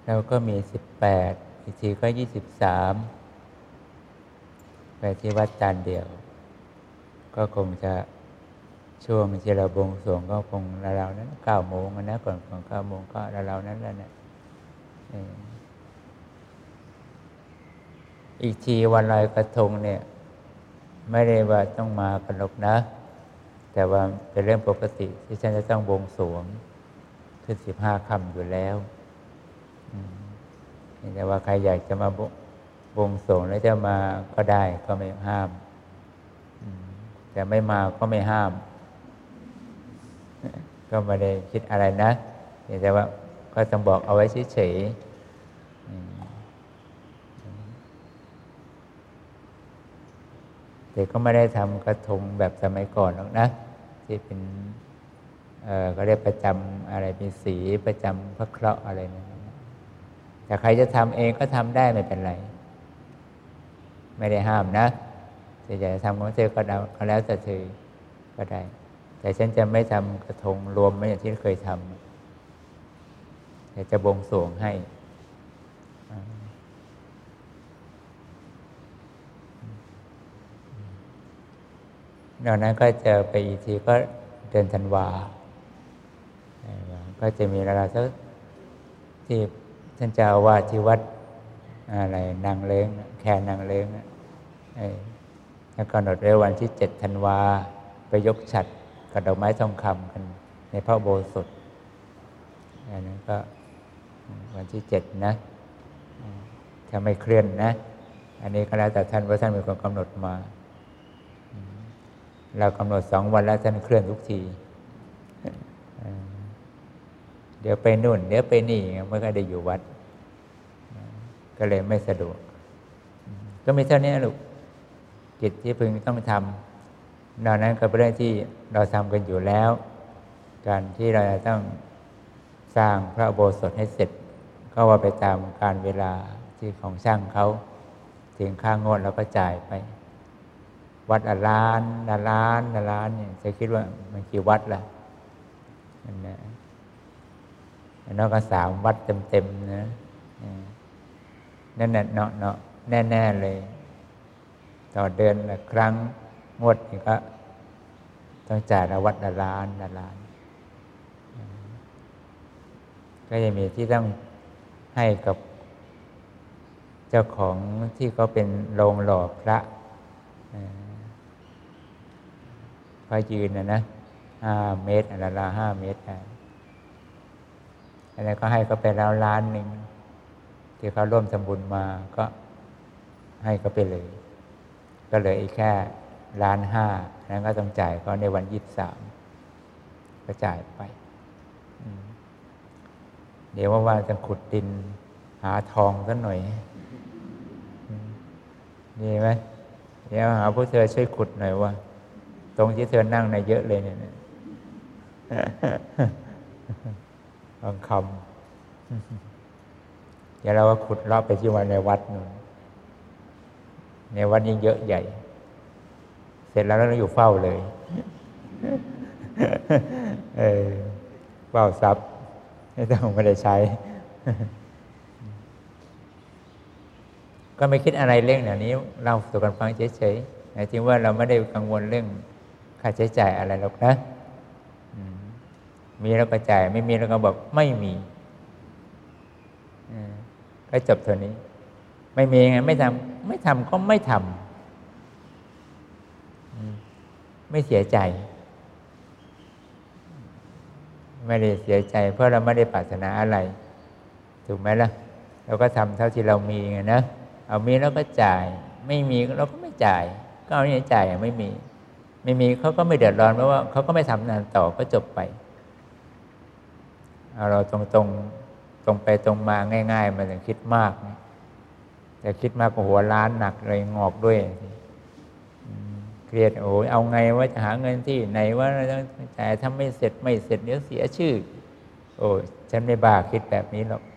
เราก็มี18อีกทีก็23ไปที่วัดจานเดียวก็คงจะช่วงที่เราบวงสรวงก็คงราวๆนั้น9 โมงนะก่อน9 โมงก็ราวๆนั้นแหละเนี่ยอีกทีวันลอยกระทงเนี่ยไม่ได้ว่าต้องมากันหรอกนะแต่ว่าเป็นเรื่องปกติที่ฉันจะต้องบวงสรวงขึ้น15 ค่ำอยู่แล้วแต่ว่าใครอยากจะมาบวงสรวงแล้วจะมาก็ได้ก็ไม่ห้ามแต่ไม่มาก็ไม่ห้ามก็ไม่ได้คิดอะไรนะแต่ว่าก็ต้องบอกเอาไว้เฉยๆแต่ก็ไม่ได้ทำกระทงแบบสมัยก่อนหรอกนะที่เป็นก็เรียกประจำอะไรเป็นสีประจำพระเคราะห์อะไรนะแต่ใครจะทำเองก็ทำได้ไม่เป็นไรไม่ได้ห้ามนะแต่อยากจะทำของเธอก็แล้วแต่เธอก็ได้แต่ฉันจะไม่ทำกระทงรวมไม่อย่างที่เคยทำแต่จะบวงสรวงให้นอกนั้นก็จะไปอีกทีก็เดือนธันวาก็จะมีเวลาสักที่ท่านเจ้าอาวาสที่วัดอะไรนางเล้งแค่นางเล้งแล้วกำหนดไว้วันที่7 ธันวาไปยกฉัตรกับดอกไม้ทองคำกันในพระอุโบสถอันนั้นก็วันที่7นะถ้าไม่เคลื่อนนะอันนี้ก็แล้วแต่ท่านว่าท่านเป็นคนกำหนดมาเรากำหนด2 วันแล้วท่านเคลื่อนทุกทีเดี๋ยวไปนู่นเดี๋ยวไปนี่ไม่ก็ได้อยู่วัดก็เลยไม่สะดวกก็มีเท่านี้ลูกกิจที่พึงต้องทำนอกนั้นก็เป็นเรื่องที่เราทำกันอยู่แล้วการที่เราจะต้องสร้างพระอุโบสถให้เสร็จก็ว่าไปตามการเวลาที่ของช่างเขาถึงค่างวดเราก็จ่ายไปวัดล้านเนี่ยจะคิดว่ามันกี่วัดล่ะนั่นแหละนอกก็3 วัดเต็มๆนะนั่นน่ะเนาะแน่ๆเลยต่อเดือนละครั้งงวดนี่ก็ต้องจ่ายวัดละล้านก็จะมีที่ต้องให้กับเจ้าของที่เขาเป็นโรงหล่อพระพระยืนนะ5 เมตรละ 5 เมตรอันนั้นก็ให้เขาไปแล้ว1 ล้านที่เขาร่วมทำบุญมาก็ให้เขาไปเลยก็เหลืออีกแค่1.5 ล้านนั้นก็ต้องจ่ายเขาในวัน23ก็จ่ายไปเดี๋ยวว่าจะขุดดินหาทองสักหน่อยดีไหมเดี๋ยวหาผู้เธอช่วยขุดหน่อยว่าตรงที่เธอนั่งในเยอะเลยเนี่ยทองคำเดี๋ยวเราก็ขุดรอบไปที่วันในวัดนู่นในวัดนี้เยอะใหญ่เสร็จแล้วเราอยู่เฝ้าเลยเฝ้าทรัพย์ไม่ได้ใช้ก็ไม่คิดอะไรเรื่องเหล่านี้เราสู่กันฟังเฉยๆหมายถึงว่าเราไม่ได้กังวลเรื่องค่าใช้จ่ายอะไรหรอกนะมีแล้วก็จ่ายไม่มีแล้วก็บอกไม่มีก็จบเท่านี้ไม่มีไงไม่ทำก็ไม่ทำไม่เสียใจไม่ได้เสียใจเพราะเราไม่ได้ปรารถนาอะไรถูกไหมล่ะเราก็ทำเท่าที่เรามีไงนะเอามีแล้วก็จ่ายไม่มีเราก็ไม่จ่ายก็เอาเนี่ยจ่ายไม่มีเขาก็ไม่เดือดร้อนเพราะว่าเขาก็ไม่ทำงานต่อก็จบไปเอาเราตรงไปตรงมาง่ายๆมันถึงคิดมากนะแต่คิดมากก็หัวล้านหนักเลยงอกด้วยเครียดโอ้ยเอาไงว่าจะหาเงินที่ไหนว่าแต่ถ้าไม่เสร็จเดี๋ยวเสียชื่อโอ้ฉันไม่บ้าคิดแบบนี้หรอก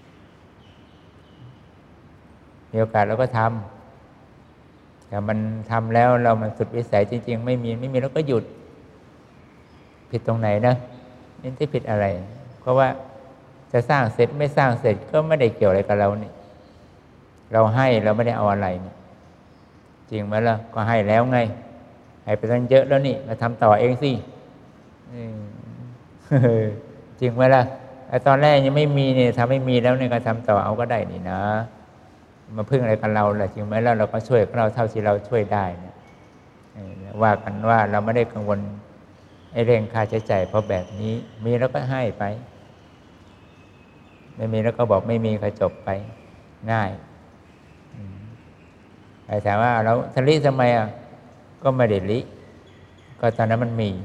มีโอกาสเราก็ทำแต่มันทำแล้วมันสุดวิสัยจริงๆไม่มีเราก็หยุดผิดตรงไหนนะนี่ที่ผิดอะไรเพราะว่าจะสร้างเสร็จไม่สร้างเสร็จก็ไม่ได้เกี่ยวอะไรกับเรานี่เราให้เราไม่ได้เอาอะไรนี่จริงไหมล่ะก็ให้แล้วไงให้ไปตั้งเยอะแล้วนี่มาทำต่อเองสิจริงไหมล่ะไอ้ตอนแรกยังไม่มีเนี่ยทำให้มีแล้วเนี่ยก็ทำต่อเอาก็ได้นี่นะมาพึ่งอะไรกับเราล่ะจริงไหมล่ะเราก็ช่วยเราเท่าที่เราช่วยได้เนี่ยว่ากันว่าเราไม่ได้กังวลไอ้เรื่องค่าใช้จ่ายเพราะแบบนี้มีแล้วก็ให้ไปไม่มีแล้วก็บอกไม่มีก็จบไปง่ายแต่ถามว่าเราทะลิทำไมอ่ะก็ไม่ได้ลิก็ตอนนั้นมันมี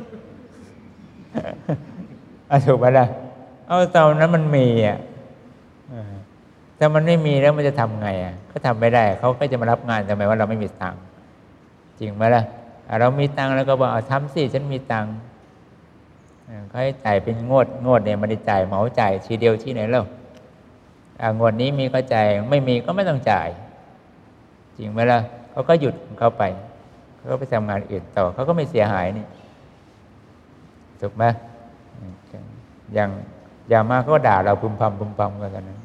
ถูกไหมล่ะเอาตอนนั้นมันมีอ่ะถ้ามันไม่มีแล้วมันจะทำไงอ่ะก็ทำไม่ได้เขาก็จะมารับงานทำไมว่าเราไม่มีตังค์จริงไหมล่ะเรามีตังค์แล้วก็บอกเอาทำสิฉันมีตังค์เขาให้จ่ายเป็นงวดเนี่ยมันได้จ่ายเหมาจ่ายทีเดียวที่ไหนแล้วงวดนี้มีก็จ่ายไม่มีก็ไม่ต้องจ่ายจริงไหมล่ะเขาก็หยุดเขาไปเขาก็ไปทำงานอื่นต่อเขาก็ไม่เสียหายนี่ถูกไหมอย่างมากก็ด่าเราพึมพำกันตอนนั้น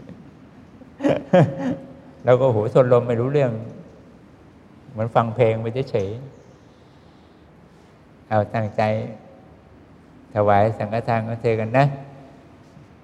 เราก็หูทนลมไม่รู้เรื่องเหมือนฟังเพลงไปเฉยๆเอาตั้งใจถวายสังฆทานของเธอกันนะ